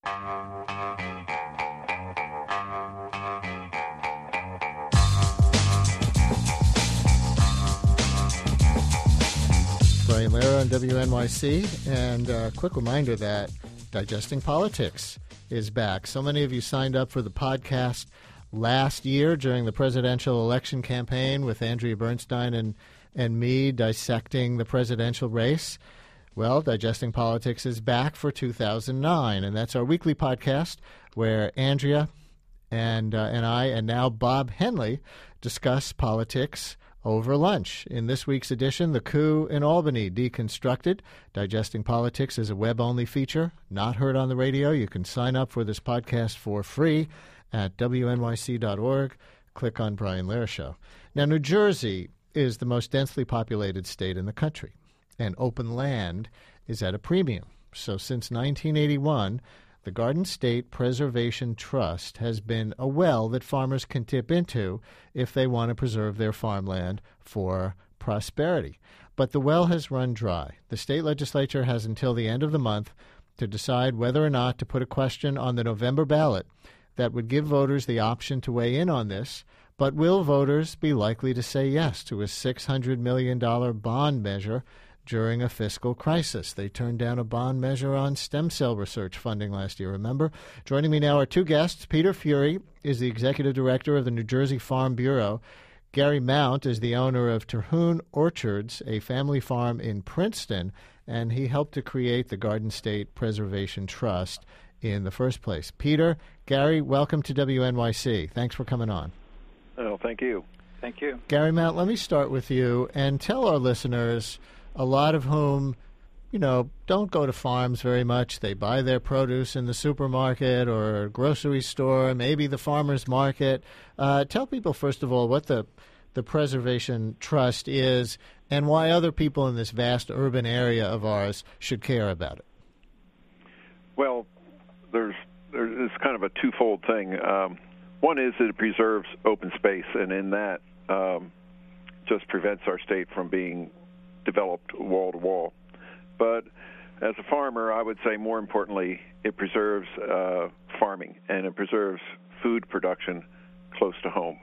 Brian Lehrer on WNYC, and a quick reminder that Digesting Politics is back. So many of you signed up for the podcast last year during the presidential election campaign with Andrea Bernstein and me dissecting the presidential race. Well, Digesting Politics is back for 2009, and that's our weekly podcast where Andrea and I, and now Bob Henley, discuss politics over lunch. In this week's edition, the coup in Albany deconstructed. Digesting Politics is a web-only feature, not heard on the radio. You can sign up for this podcast for free at wnyc.org. Click on Brian Lehrer Show. Now, New Jersey is the most densely populated state in the country, and open land is at a premium. So since 1981, the Garden State Preservation Trust has been a well that farmers can tip into if they want to preserve their farmland for prosperity. But the well has run dry. The state legislature has until the end of the month to decide whether or not to put a question on the November ballot that would give voters the option to weigh in on this. But will voters be likely to say yes to a $600 million bond measure during a fiscal crisis? They turned down a bond measure on stem cell research funding last year, remember? Joining me now are two guests. Peter Furey is the executive director of the New Jersey Farm Bureau. Gary Mount is the owner of Terhune Orchards, a family farm in Princeton, and he helped to create the Garden State Preservation Trust in the first place. Peter, Gary, welcome to WNYC. Thanks for coming on. Oh, thank you. Thank you. Gary Mount, let me start with you and tell our listeners, a lot of whom, don't go to farms very much. They buy their produce in the supermarket or grocery store, maybe the farmer's market. Tell people, first of all, what the Preservation Trust is and why other people in this vast urban area of ours should care about it. Well, there's kind of a twofold thing. One is that it preserves open space, and in that just prevents our state from being developed wall to wall. But as a farmer, I would say more importantly, it preserves farming, and it preserves food production close to home.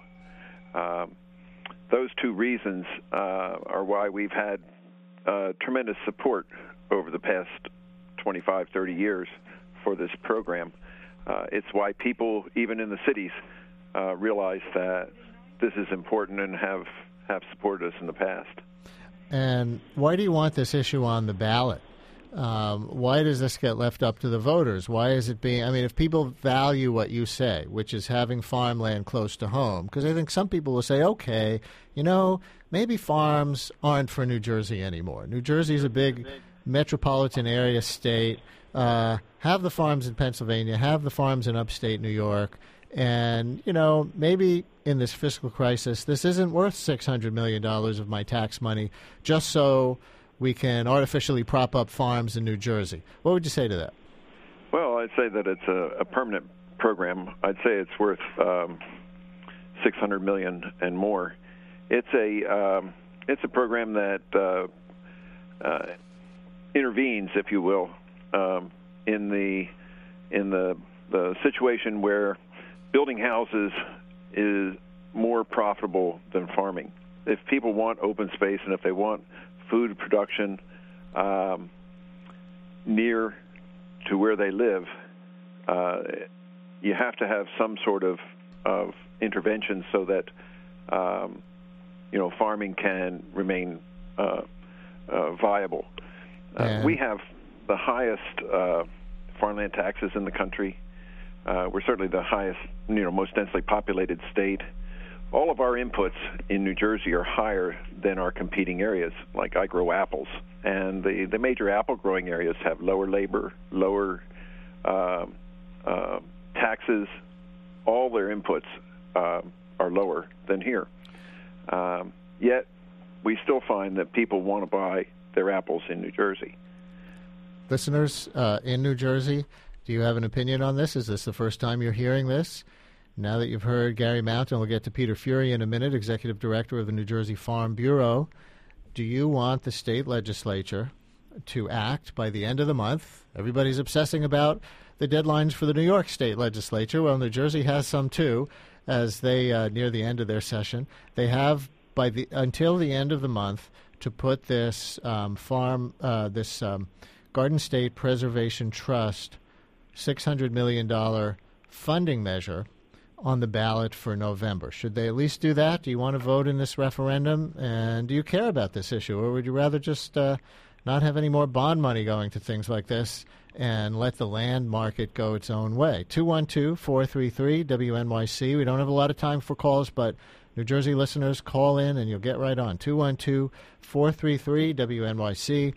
Those two reasons are why we've had tremendous support over the past 25, 30 years for this program. It's why people, even in the cities, realize that this is important and have supported us in the past. And why do you want this issue on the ballot? Why does this get left up to the voters? Why is it being, if people value what you say, which is having farmland close to home, because I think some people will say, okay, maybe farms aren't for New Jersey anymore. New Jersey is a big metropolitan area state. Have the farms in Pennsylvania, have the farms in upstate New York, and, maybe in this fiscal crisis, this isn't worth $600 million of my tax money just so we can artificially prop up farms in New Jersey. What would you say to that? Well, I'd say that it's a permanent program. I'd say it's worth $600 million and more. It's a program that intervenes, if you will, in the situation where building houses is more profitable than farming. If people want open space and if they want food production near to where they live, you have to have some sort of intervention so that farming can remain viable. We have the highest farmland taxes in the country. We're certainly the highest, most densely populated state. All of our inputs in New Jersey are higher than our competing areas. Like I grow apples, and the major apple growing areas have lower labor, lower taxes. All their inputs are lower than here. Yet we still find that people want to buy their apples in New Jersey. Listeners in New Jersey, do you have an opinion on this? Is this the first time you're hearing this? Now that you've heard Gary Mount, and we'll get to Peter Furey in a minute, Executive Director of the New Jersey Farm Bureau, do you want the state legislature to act by the end of the month? Everybody's obsessing about the deadlines for the New York State legislature. Well, New Jersey has some too, as they near the end of their session. They have until the end of the month to put this Garden State Preservation Trust $600 million funding measure on the ballot for November. Should they at least do that? Do you want to vote in this referendum? And do you care about this issue? Or would you rather just not have any more bond money going to things like this and let the land market go its own way? 212-433-WNYC. We don't have a lot of time for calls, but New Jersey listeners, call in and you'll get right on. 212-433-WNYC,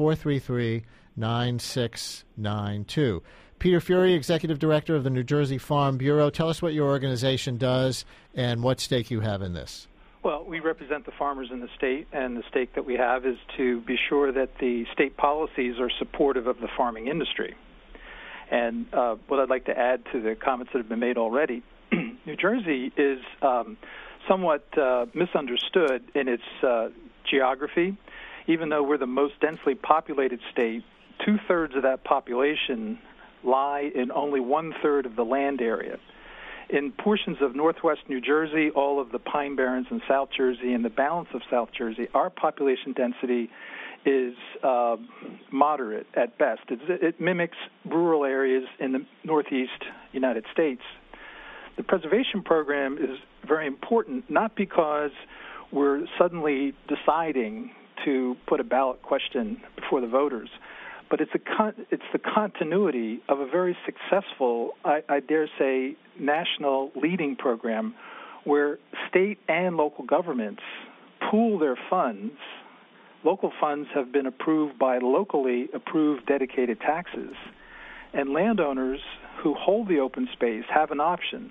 433-9692. Peter Fury, Executive Director of the New Jersey Farm Bureau. Tell us what your organization does and what stake you have in this. Well, we represent the farmers in the state, and the stake that we have is to be sure that the state policies are supportive of the farming industry. And what I'd like to add to the comments that have been made already, New Jersey is somewhat misunderstood in its geography. Even though we're the most densely populated state, 2/3 of that population lie in only 1/3 of the land area. In portions of northwest New Jersey, all of the Pine Barrens in South Jersey, and the balance of South Jersey, our population density is moderate at best. It mimics rural areas in the northeast United States. The preservation program is very important, not because we're suddenly deciding to put a ballot question before the voters, but it's the continuity of a very successful, I dare say, national leading program where state and local governments pool their funds. Local funds have been approved by locally approved dedicated taxes, and landowners who hold the open space have an option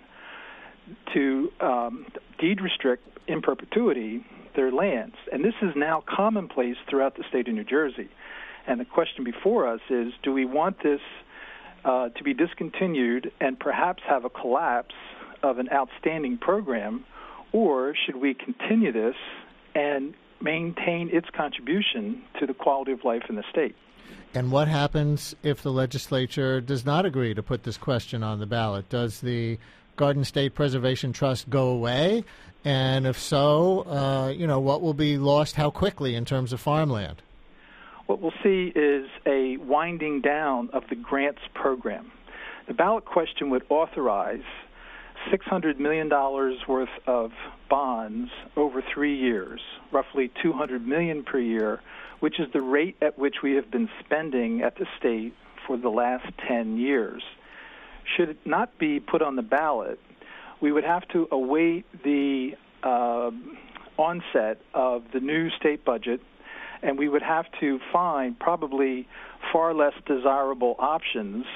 to deed restrict in perpetuity their lands. And this is now commonplace throughout the state of New Jersey. And the question before us is, do we want this to be discontinued and perhaps have a collapse of an outstanding program, or should we continue this and maintain its contribution to the quality of life in the state? And what happens if the legislature does not agree to put this question on the ballot? Does the Garden State Preservation Trust go away? And if so, what will be lost how quickly in terms of farmland? What we'll see is a winding down of the grants program. The ballot question would authorize $600 million worth of bonds over 3 years, roughly $200 million per year, which is the rate at which we have been spending at the state for the last 10 years. Should it not be put on the ballot, we would have to await the onset of the new state budget, and we would have to find probably far less desirable options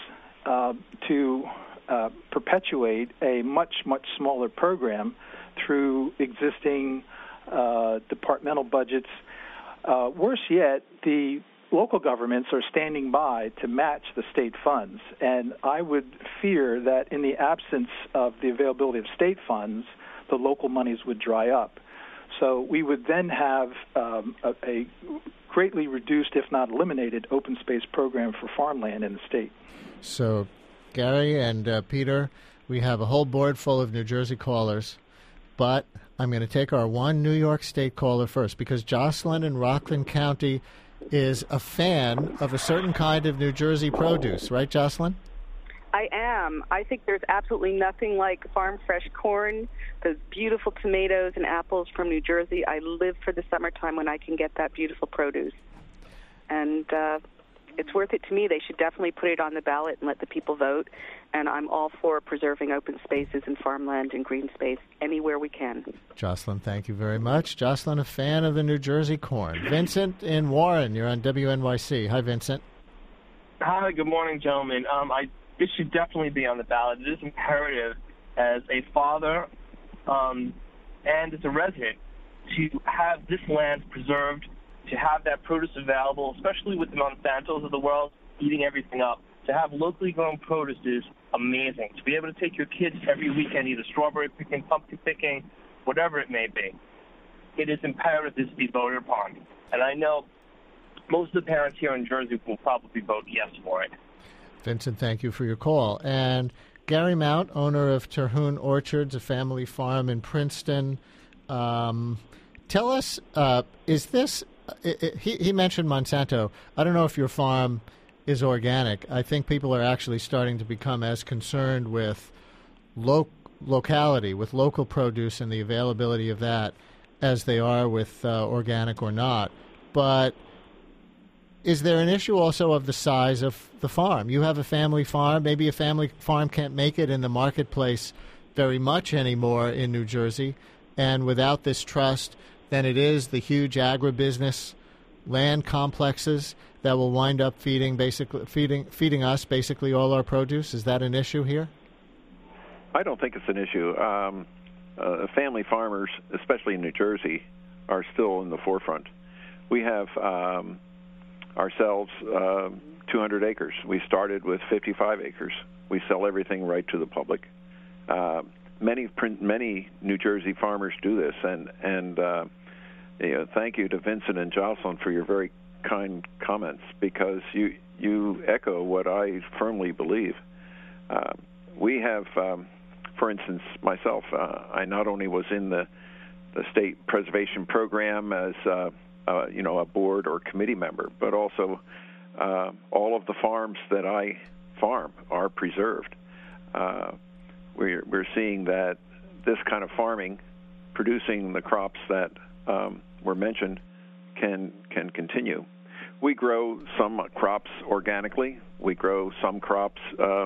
to perpetuate a much, much smaller program through existing departmental budgets. Worse yet, the local governments are standing by to match the state funds, and I would fear that in the absence of the availability of state funds, the local monies would dry up. So we would then have a greatly reduced, if not eliminated, open space program for farmland in the state. So, Gary and Peter, we have a whole board full of New Jersey callers, but I'm going to take our one New York State caller first, because Jocelyn in Rockland County is a fan of a certain kind of New Jersey produce. Right, Jocelyn? I am. I think there's absolutely nothing like farm fresh corn, those beautiful tomatoes and apples from New Jersey. I live for the summertime when I can get that beautiful produce. And it's worth it to me. They should definitely put it on the ballot and let the people vote. And I'm all for preserving open spaces and farmland and green space anywhere we can. Jocelyn, thank you very much. Jocelyn, a fan of the New Jersey corn. Vincent in Warren, you're on WNYC. Hi, Vincent. Hi, good morning, gentlemen. It should definitely be on the ballot. It is imperative as a father and as a resident to have this land preserved, to have that produce available, especially with the Monsantos of the world eating everything up. To have locally grown produce is amazing. To be able to take your kids every weekend, either strawberry picking, pumpkin picking, whatever it may be, it is imperative this be voted upon. And I know most of the parents here in Jersey will probably vote yes for it. Vincent, thank you for your call. And Gary Mount, owner of Terhune Orchards, a family farm in Princeton. Tell us, is this, he mentioned Monsanto. I don't know if your farm is organic. I think people are actually starting to become as concerned with locality, with local produce and the availability of that as they are with organic or not. But is there an issue also of the size of the farm? You have a family farm. Maybe a family farm can't make it in the marketplace very much anymore in New Jersey. And without this trust, then it is the huge agribusiness land complexes that will wind up feeding us basically all our produce. Is that an issue here? I don't think it's an issue. Family farmers, especially in New Jersey, are still in the forefront. We have ourselves 200 acres. We started with 55 acres. We sell everything right to the public. Many New Jersey farmers do this, and thank you to Vincent and Jocelyn for your very kind comments, because you echo what I firmly believe. We have, for instance, myself, I not only was in the state preservation program as a board or committee member, but also all of the farms that I farm are preserved. We're seeing that this kind of farming, producing the crops that were mentioned, can continue. We grow some crops organically. We grow some crops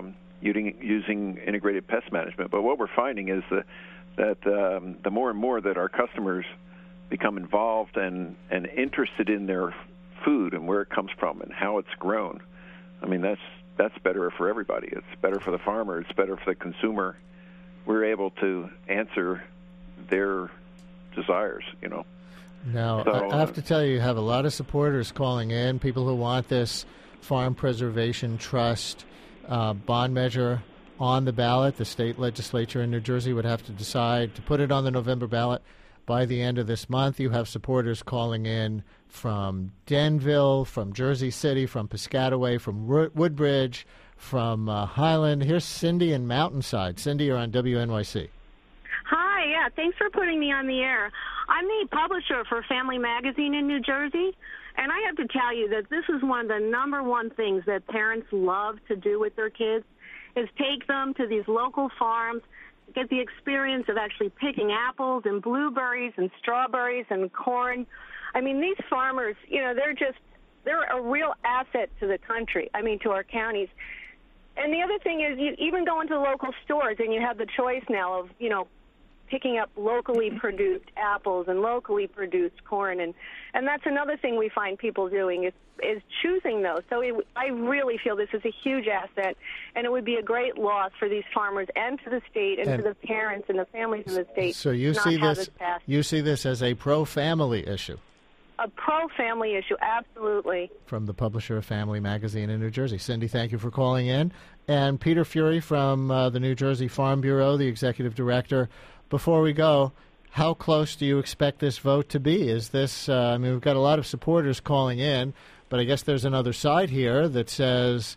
using integrated pest management. But what we're finding is that the more and more that our customers become involved and interested in their food and where it comes from and how it's grown, I mean, that's better for everybody. It's better for the farmer. It's better for the consumer. We're able to answer their desires, Now, So, I have to tell you have a lot of supporters calling in, people who want this Farm Preservation Trust bond measure on the ballot. The state legislature in New Jersey would have to decide to put it on the November ballot by the end of this month. You have supporters calling in from Denville, from Jersey City, from Piscataway, from Woodbridge, from Highland. Here's Cindy in Mountainside. Cindy, you're on WNYC. Hi, yeah, thanks for putting me on the air. I'm the publisher for Family Magazine in New Jersey, and I have to tell you that this is one of the number one things that parents love to do with their kids, is take them to these local farms, get the experience of actually picking apples and blueberries and strawberries and corn. I mean, these farmers, they're a real asset to the country, to our counties. And the other thing is, you even go into local stores and you have the choice now of, picking up locally produced apples and locally produced corn. And that's another thing we find people doing is choosing those. So I really feel this is a huge asset, and it would be a great loss for these farmers and to the state and to the parents and the families in the state. So you see this as a pro-family issue? A pro-family issue, absolutely. From the publisher of Family Magazine in New Jersey. Cindy, thank you for calling in. And Peter Fury from the New Jersey Farm Bureau, the executive director. Before we go, how close do you expect this vote to be? Is this, we've got a lot of supporters calling in, but I guess there's another side here that says,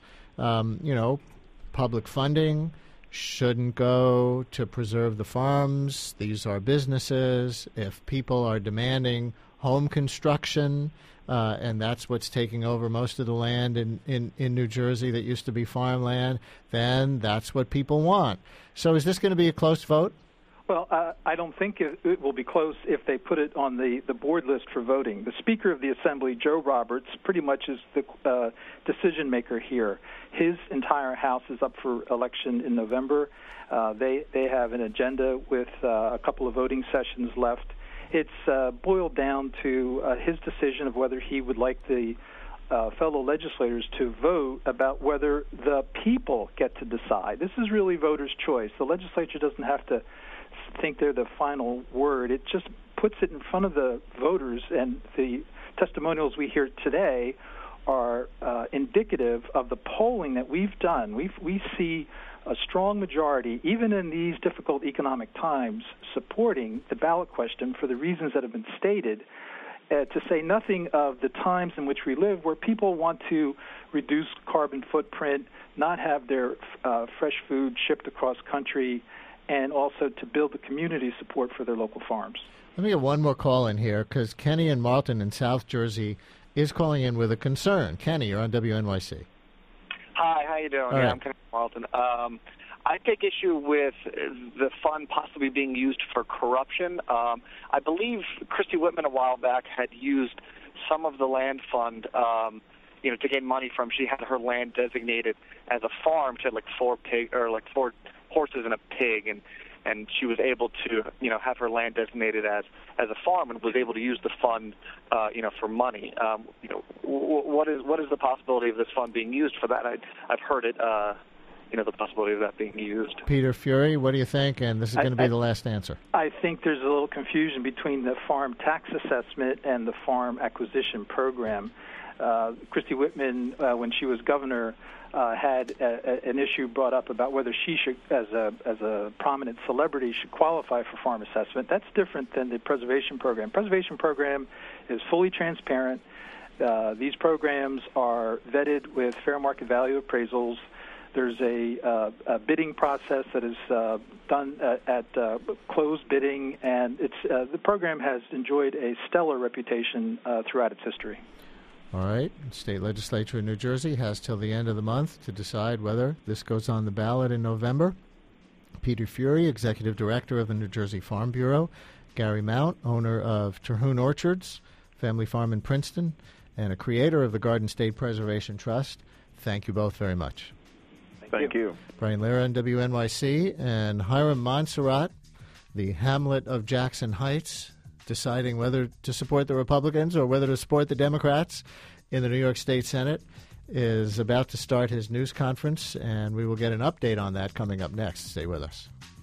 public funding shouldn't go to preserve the farms. These are businesses. If people are demanding home construction, and that's what's taking over most of the land in New Jersey that used to be farmland, then that's what people want. So is this going to be a close vote? Well, I don't think it will be close if they put it on the board list for voting. The Speaker of the Assembly, Joe Roberts, pretty much is the decision maker here. His entire House is up for election in November. They have an agenda with a couple of voting sessions left. It's boiled down to his decision of whether he would like the fellow legislators to vote about whether the people get to decide. This is really voters' choice. The legislature doesn't have to think they're the final word. It just puts it in front of the voters, and the testimonials we hear today are indicative of the polling that we've done. We see a strong majority, even in these difficult economic times, supporting the ballot question for the reasons that have been stated, to say nothing of the times in which we live, where people want to reduce carbon footprint, not have their fresh food shipped across country, and also to build the community support for their local farms. Let me get one more call in here, because Kenny in Marlton in South Jersey is calling in with a concern. Kenny, you're on WNYC. Hi, how you doing? All right. I'm Kenny Marlton. I take issue with the fund possibly being used for corruption. I believe Christy Whitman a while back had used some of the land fund, to gain money from. She had her land designated as a farm. She had like four horses and a pig, and she was able to, have her land designated as a farm, and was able to use the fund, for money. What is the possibility of this fund being used for that? I've heard it. The possibility of that being used. Peter Fury, what do you think? And this is going to be the last answer. I think there's a little confusion between the farm tax assessment and the farm acquisition program. Christy Whitman, when she was governor, had an issue brought up about whether she should, as a prominent celebrity, should qualify for farm assessment. That's different than the preservation program. Preservation program is fully transparent. These programs are vetted with fair market value appraisals. There's a bidding process that is done at closed bidding, and the program has enjoyed a stellar reputation throughout its history. All right. State legislature in New Jersey has till the end of the month to decide whether this goes on the ballot in November. Peter Fury, Executive Director of the New Jersey Farm Bureau, Gary Mount, owner of Terhune Orchards, family farm in Princeton, and a creator of the Garden State Preservation Trust. Thank you both very much. Thank you. Brian Lehrer on WNYC, and Hiram Montserrat, the Hamlet of Jackson Heights, deciding whether to support the Republicans or whether to support the Democrats in the New York State Senate, is about to start his news conference, and we will get an update on that coming up next. Stay with us.